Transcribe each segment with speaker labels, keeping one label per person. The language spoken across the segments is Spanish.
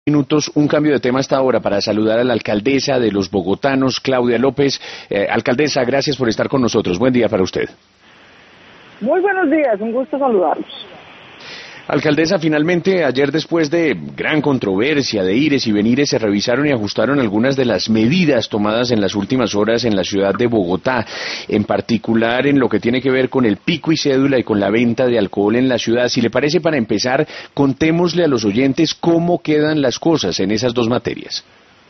Speaker 1: Minutos, un cambio de tema hasta ahora para saludar a la alcaldesa de los bogotanos, Claudia López. Alcaldesa, gracias por estar con nosotros. Buen día para usted.
Speaker 2: Muy buenos días, un gusto saludarlos.
Speaker 1: Alcaldesa, finalmente ayer, después de gran controversia, de ires y venires, se revisaron y ajustaron algunas de las medidas tomadas en las últimas horas en la ciudad de Bogotá, en particular en lo que tiene que ver con el pico y cédula y con la venta de alcohol en la ciudad. Si le parece, para empezar, contémosle a los oyentes cómo quedan las cosas en esas dos materias.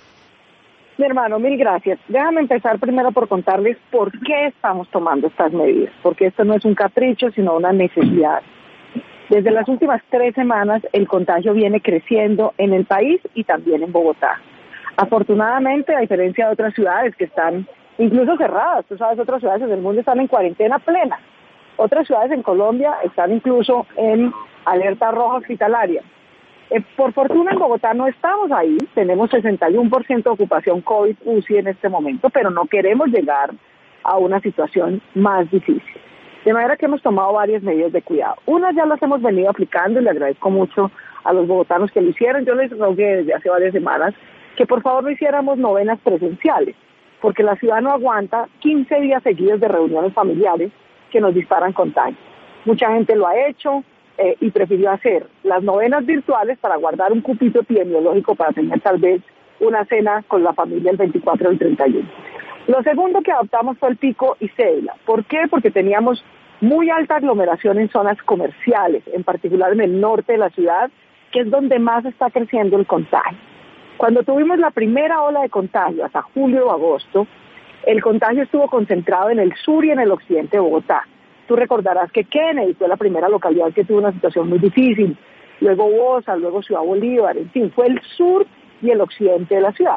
Speaker 2: Mi hermano, mil gracias. Déjame empezar primero por contarles por qué estamos tomando estas medidas, porque esto no es un capricho, sino una necesidad. Desde las últimas 3 semanas el contagio viene creciendo en el país y también en Bogotá. Afortunadamente, a diferencia de otras ciudades que están incluso cerradas, tú sabes, otras ciudades del mundo están en cuarentena plena. Otras ciudades en Colombia están incluso en alerta roja hospitalaria. Por fortuna en Bogotá no estamos ahí, tenemos 61% de ocupación COVID UCI en este momento, pero no queremos llegar a una situación más difícil. De manera que hemos tomado varias medidas de cuidado. Unas ya las hemos venido aplicando y le agradezco mucho a los bogotanos que lo hicieron. Yo les rogué desde hace varias semanas que por favor no hiciéramos novenas presenciales, porque la ciudad no aguanta 15 días seguidos de reuniones familiares que nos disparan contagios. Mucha gente lo ha hecho y prefirió hacer las novenas virtuales para guardar un cupito epidemiológico para tener tal vez una cena con la familia el 24 o el 31. Lo segundo que adoptamos fue el pico y cédula. ¿Por qué? Porque teníamos muy alta aglomeración en zonas comerciales, en particular en el norte de la ciudad, que es donde más está creciendo el contagio. Cuando tuvimos la primera ola de contagio, hasta julio o agosto, el contagio estuvo concentrado en el sur y en el occidente de Bogotá. Tú recordarás que Kennedy fue la primera localidad que tuvo una situación muy difícil, luego Bosa, luego Ciudad Bolívar, en fin, fue el sur y el occidente de la ciudad.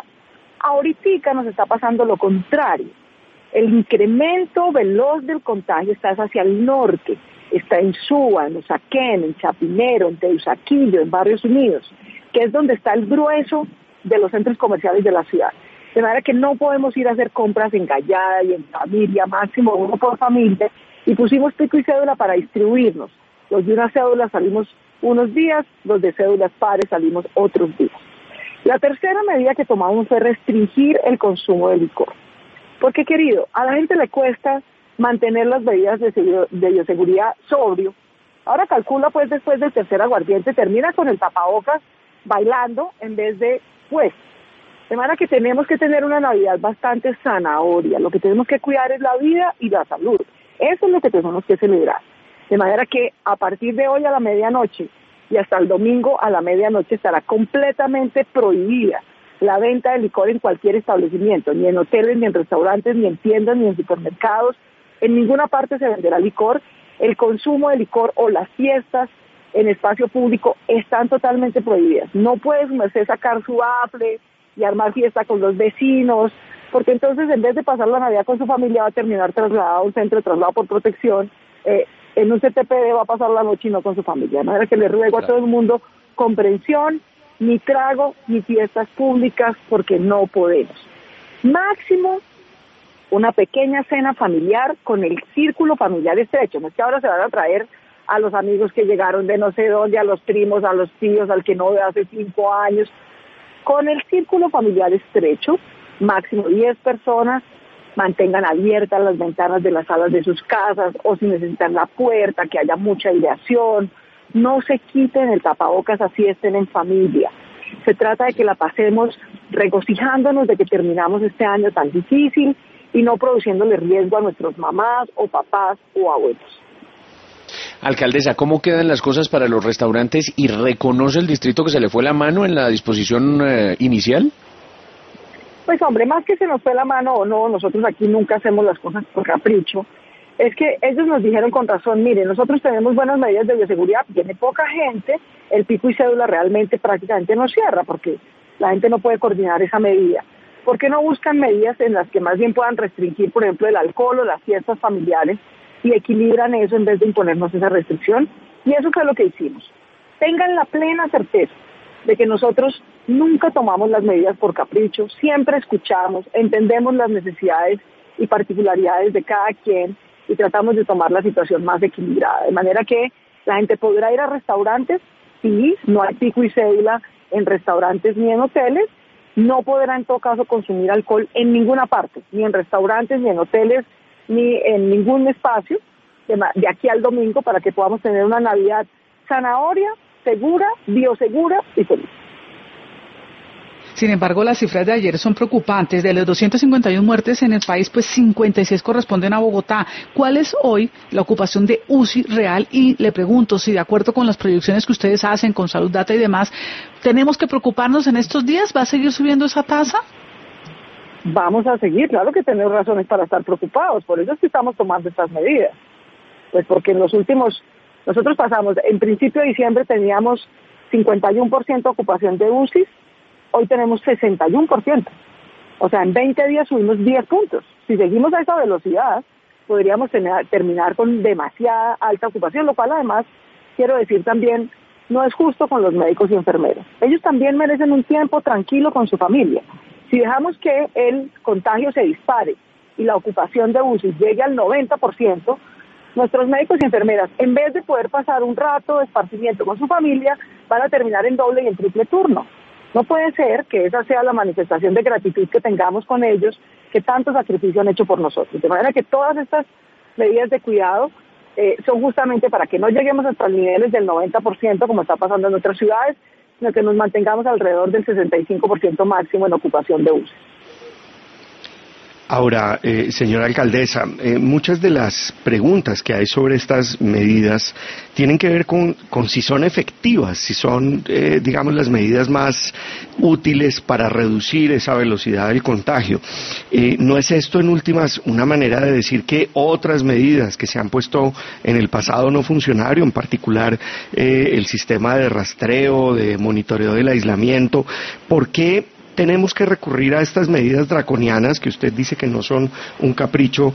Speaker 2: Ahorita nos está pasando lo contrario. El incremento veloz del contagio está hacia el norte, está en Suba, en Usaquén, en Chapinero, en Teusaquillo, en Barrios Unidos, que es donde está el grueso de los centros comerciales de la ciudad. De manera que no podemos ir a hacer compras en gallada y en familia, máximo uno por familia, y pusimos pico y cédula para distribuirnos. Los de una cédula salimos unos días, los de cédulas pares salimos otros días. La tercera medida que tomamos fue restringir el consumo de licor. Porque, querido, a la gente le cuesta mantener las medidas de bioseguridad sobrio. Ahora calcula, pues, después del tercer aguardiente, termina con el tapabocas bailando en vez de puesto. De manera que tenemos que tener una Navidad bastante zanahoria. Lo que tenemos que cuidar es la vida y la salud. Eso es lo que tenemos que celebrar. De manera que a partir de hoy a la medianoche y hasta el domingo a la medianoche estará completamente prohibida la venta de licor en cualquier establecimiento, ni en hoteles, ni en restaurantes, ni en tiendas, ni en supermercados. En ninguna parte se venderá licor. El consumo de licor o las fiestas en espacio público están totalmente prohibidas. No puede su merced sacar su bafle y armar fiesta con los vecinos, porque entonces en vez de pasar la Navidad con su familia va a terminar trasladado a un centro de traslado por protección, en un CTPD va a pasar la noche y no con su familia. De manera que le ruego a todo el mundo comprensión, ni trago, ni fiestas públicas, porque no podemos. Máximo una pequeña cena familiar con el círculo familiar estrecho. No es que ahora se van a traer a los amigos que llegaron de no sé dónde, a los primos, a los tíos, al que no ve hace 5 años. Con el círculo familiar estrecho, máximo 10 personas, mantengan abiertas las ventanas de las salas de sus casas, o si necesitan la puerta, que haya mucha aireación. No se quiten el tapabocas así estén en familia. Se trata de que la pasemos regocijándonos de que terminamos este año tan difícil y no produciéndole riesgo a nuestros mamás o papás o abuelos.
Speaker 1: Alcaldesa, ¿cómo quedan las cosas para los restaurantes y reconoce el distrito que se le fue la mano en la disposición inicial?
Speaker 2: Pues hombre, más que se nos fue la mano o no, nosotros aquí nunca hacemos las cosas por capricho. Es que ellos nos dijeron con razón, mire, nosotros tenemos buenas medidas de bioseguridad, viene poca gente, el pico y cédula realmente prácticamente no cierra, porque la gente no puede coordinar esa medida. ¿Por qué no buscan medidas en las que más bien puedan restringir, por ejemplo, el alcohol o las fiestas familiares y equilibran eso en vez de imponernos esa restricción? Y eso fue lo que hicimos. Tengan la plena certeza de que nosotros nunca tomamos las medidas por capricho, siempre escuchamos, entendemos las necesidades y particularidades de cada quien, y tratamos de tomar la situación más equilibrada, de manera que la gente podrá ir a restaurantes, sí, no hay pico y cédula en restaurantes ni en hoteles, no podrá en todo caso consumir alcohol en ninguna parte, ni en restaurantes, ni en hoteles, ni en ningún espacio, de aquí al domingo, para que podamos tener una Navidad zanahoria, segura, biosegura y feliz.
Speaker 3: Sin embargo, las cifras de ayer son preocupantes. De los 251 muertes en el país, pues 56 corresponden a Bogotá. ¿Cuál es hoy la ocupación de UCI real? Y le pregunto si, de acuerdo con las proyecciones que ustedes hacen con Salud Data y demás, ¿tenemos que preocuparnos en estos días? ¿Va a seguir subiendo esa tasa?
Speaker 2: Vamos a seguir, claro que tenemos razones para estar preocupados, por eso es que estamos tomando estas medidas. Pues porque en los últimos, nosotros pasamos, en principio de diciembre teníamos 51% ocupación de UCI, hoy tenemos 61%. O sea, en 20 días subimos 10 puntos. Si seguimos a esa velocidad, podríamos terminar con demasiada alta ocupación, lo cual además, quiero decir también, no es justo con los médicos y enfermeros. Ellos también merecen un tiempo tranquilo con su familia. Si dejamos que el contagio se dispare y la ocupación de UCI llegue al 90%, nuestros médicos y enfermeras, en vez de poder pasar un rato de esparcimiento con su familia, van a terminar en doble y en triple turno. No puede ser que esa sea la manifestación de gratitud que tengamos con ellos, que tanto sacrificio han hecho por nosotros. De manera que todas estas medidas de cuidado son justamente para que no lleguemos hasta los niveles del 90%, como está pasando en otras ciudades, sino que nos mantengamos alrededor del 65% máximo en ocupación de UCI.
Speaker 4: Ahora, señora alcaldesa, muchas de las preguntas que hay sobre estas medidas tienen que ver con si son efectivas, si son, digamos, las medidas más útiles para reducir esa velocidad del contagio. ¿No es esto, en últimas, una manera de decir que otras medidas que se han puesto en el pasado no funcionaron, en particular el sistema de rastreo, de monitoreo del aislamiento? ¿Por qué tenemos que recurrir a estas medidas draconianas que usted dice que no son un capricho,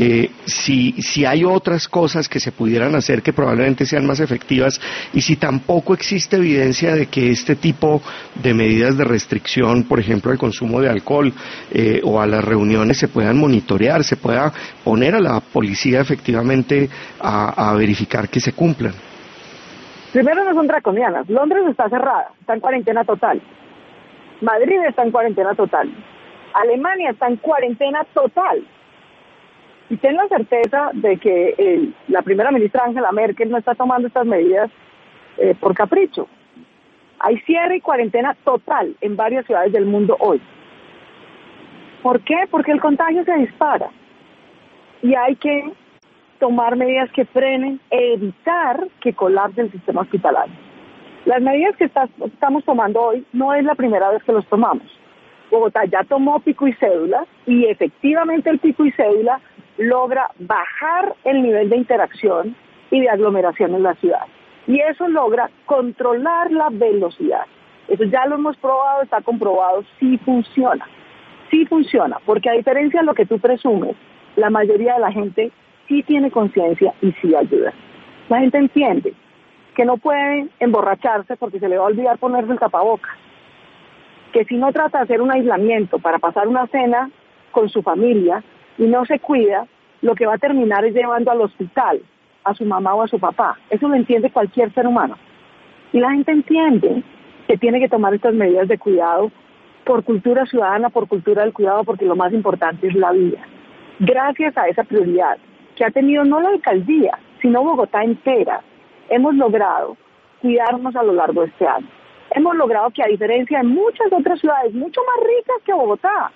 Speaker 4: si hay otras cosas que se pudieran hacer que probablemente sean más efectivas, y si tampoco existe evidencia de que este tipo de medidas de restricción, por ejemplo al consumo de alcohol o a las reuniones, se puedan monitorear, se pueda poner a la policía efectivamente a verificar que se cumplan?
Speaker 2: Primero, no son draconianas. Londres está cerrada, está en cuarentena total. Madrid está en cuarentena total. Alemania está en cuarentena total. Y ten la certeza de que la primera ministra Angela Merkel no está tomando estas medidas por capricho. Hay cierre y cuarentena total en varias ciudades del mundo hoy. ¿Por qué? Porque el contagio se dispara. Y hay que tomar medidas que frenen e evitar que colapse el sistema hospitalario. Las medidas que estamos tomando hoy no es la primera vez que los tomamos. Bogotá ya tomó pico y cédula y efectivamente el pico y cédula logra bajar el nivel de interacción y de aglomeración en la ciudad. Y eso logra controlar la velocidad. Eso ya lo hemos probado, está comprobado, sí funciona. Sí funciona, porque a diferencia de lo que tú presumes, la mayoría de la gente sí tiene conciencia y sí ayuda. La gente entiende que no pueden emborracharse porque se le va a olvidar ponerse el tapabocas, que si no trata de hacer un aislamiento para pasar una cena con su familia y no se cuida, lo que va a terminar es llevando al hospital a su mamá o a su papá. Eso lo entiende cualquier ser humano. Y la gente entiende que tiene que tomar estas medidas de cuidado por cultura ciudadana, por cultura del cuidado, porque lo más importante es la vida. Gracias a esa prioridad que ha tenido no la alcaldía, sino Bogotá entera, hemos logrado cuidarnos a lo largo de este año. Hemos logrado que, a diferencia de muchas otras ciudades mucho más ricas que Bogotá,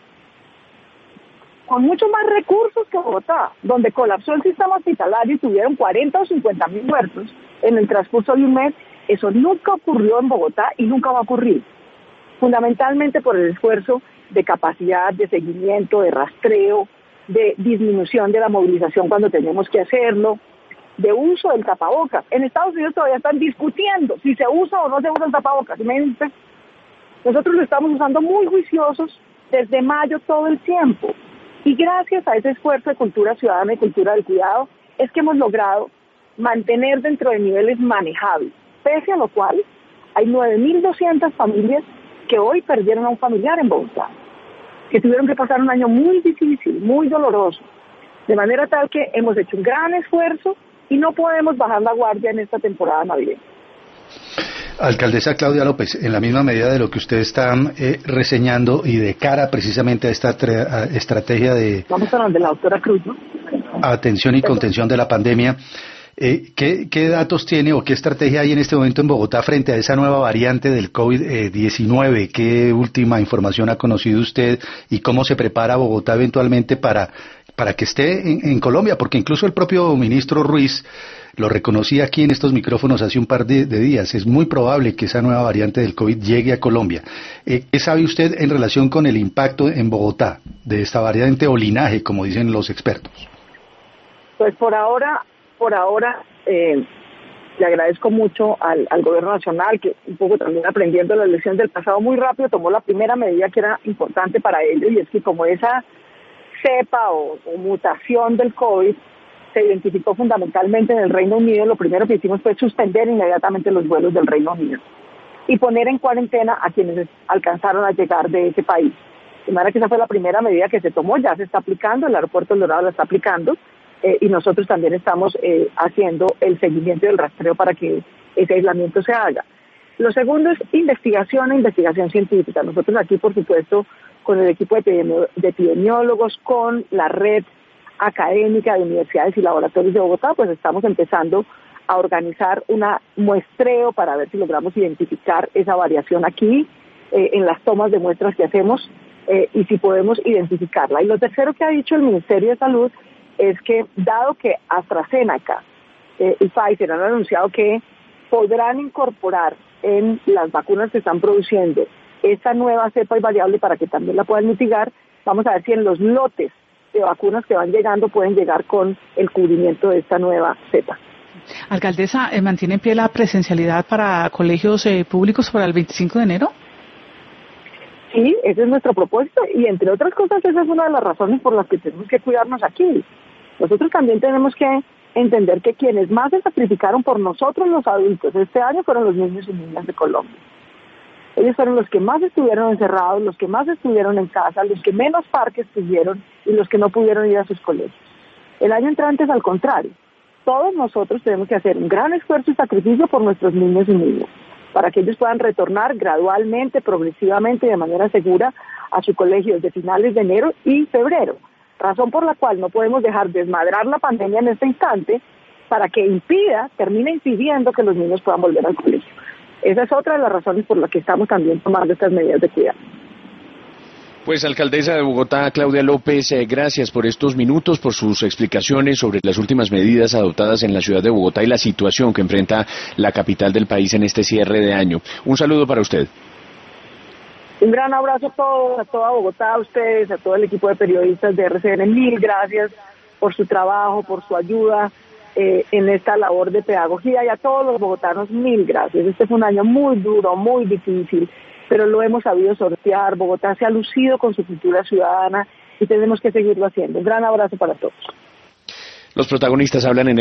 Speaker 2: con muchos más recursos que Bogotá, donde colapsó el sistema hospitalario y tuvieron 40 o 50 mil muertos en el transcurso de un mes, eso nunca ocurrió en Bogotá y nunca va a ocurrir. Fundamentalmente por el esfuerzo de capacidad, de seguimiento, de rastreo, de disminución de la movilización cuando tenemos que hacerlo, de uso del tapabocas. En Estados Unidos todavía están discutiendo si se usa o no se usa el tapabocas. Nosotros lo estamos usando muy juiciosos desde mayo todo el tiempo. Y gracias a ese esfuerzo de cultura ciudadana y cultura del cuidado es que hemos logrado mantener dentro de niveles manejables. Pese a lo cual, hay 9.200 familias que hoy perdieron a un familiar en Bogotá, que tuvieron que pasar un año muy difícil, muy doloroso. De manera tal que hemos hecho un gran esfuerzo y no podemos bajar la guardia en esta temporada navideña.
Speaker 5: Alcaldesa Claudia López, en la misma medida de lo que usted está reseñando y de cara precisamente a esta estrategia de...
Speaker 2: Vamos a hablar de la doctora Cruz, ¿no?
Speaker 5: Atención y contención de la pandemia, ¿qué datos tiene o qué estrategia hay en este momento en Bogotá frente a esa nueva variante del COVID-19? ¿Qué última información ha conocido usted y cómo se prepara Bogotá eventualmente para que esté en Colombia? Porque incluso el propio ministro Ruiz lo reconocía aquí en estos micrófonos hace un par de días. Es muy probable que esa nueva variante del COVID llegue a Colombia. ¿Qué sabe usted en relación con el impacto en Bogotá de esta variante o linaje, como dicen los expertos?
Speaker 2: Pues por ahora, le agradezco mucho al gobierno nacional, que un poco también aprendiendo las lecciones del pasado muy rápido, tomó la primera medida que era importante para ellos, y es que como esa cepa o mutación del COVID se identificó fundamentalmente en el Reino Unido, lo primero que hicimos fue suspender inmediatamente los vuelos del Reino Unido y poner en cuarentena a quienes alcanzaron a llegar de ese país. De manera que esa fue la primera medida que se tomó, ya se está aplicando, el aeropuerto del Dorado la está aplicando, y nosotros también estamos haciendo el seguimiento y el rastreo para que ese aislamiento se haga. Lo segundo es investigación e investigación científica. Nosotros aquí, por supuesto, con el equipo de epidemiólogos, con la red académica de universidades y laboratorios de Bogotá, pues estamos empezando a organizar un muestreo para ver si logramos identificar esa variación aquí, en las tomas de muestras que hacemos, y si podemos identificarla. Y lo tercero que ha dicho el Ministerio de Salud es que, dado que AstraZeneca y Pfizer han anunciado que podrán incorporar en las vacunas que están produciendo esta nueva cepa y variable para que también la puedan mitigar, vamos a ver si en los lotes de vacunas que van llegando pueden llegar con el cubrimiento de esta nueva cepa.
Speaker 3: Alcaldesa, ¿mantiene en pie la presencialidad para colegios públicos para el 25 de enero?
Speaker 2: Sí, ese es nuestro propósito, y entre otras cosas esa es una de las razones por las que tenemos que cuidarnos aquí. Nosotros también tenemos que entender que quienes más se sacrificaron por nosotros los adultos este año fueron los niños y niñas de Colombia. Ellos fueron los que más estuvieron encerrados, los que más estuvieron en casa, los que menos parques tuvieron y los que no pudieron ir a sus colegios. El año entrante es al contrario. Todos nosotros tenemos que hacer un gran esfuerzo y sacrificio por nuestros niños y niñas, para que ellos puedan retornar gradualmente, progresivamente y de manera segura a su colegio desde finales de enero y febrero. Razón por la cual no podemos dejar desmadrar la pandemia en este instante para que termine impidiendo que los niños puedan volver al colegio. Esa es otra de las razones por las que estamos también tomando estas medidas de cuidado.
Speaker 1: Pues, alcaldesa de Bogotá, Claudia López, gracias por estos minutos, por sus explicaciones sobre las últimas medidas adoptadas en la ciudad de Bogotá y la situación que enfrenta la capital del país en este cierre de año. Un saludo para usted.
Speaker 2: Un gran abrazo a todos, a toda Bogotá, a ustedes, a todo el equipo de periodistas de RCN. Mil gracias por su trabajo, por su ayuda en esta labor de pedagogía, y a todos los bogotanos, mil gracias. Este fue un año muy duro, muy difícil, pero lo hemos sabido sortear. Bogotá se ha lucido con su cultura ciudadana y tenemos que seguirlo haciendo. Un gran abrazo para todos.
Speaker 1: Los protagonistas hablan en